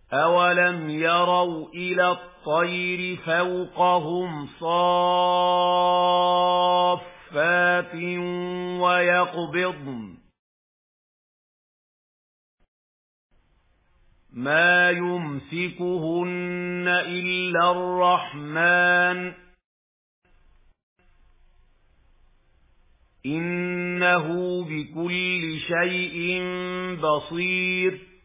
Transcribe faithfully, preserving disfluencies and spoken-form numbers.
أَوَلَمْ يَرَوْا إِلَى الطَّيْرِ فَوْقَهُمْ صَافَّاتٍ وَيَقْبِضْنَ مَا يُمْسِكُهُنَّ إِلَّا الرَّحْمَنُ إِنَّهُ بِكُلِّ شَيْءٍ بَصِيرٌ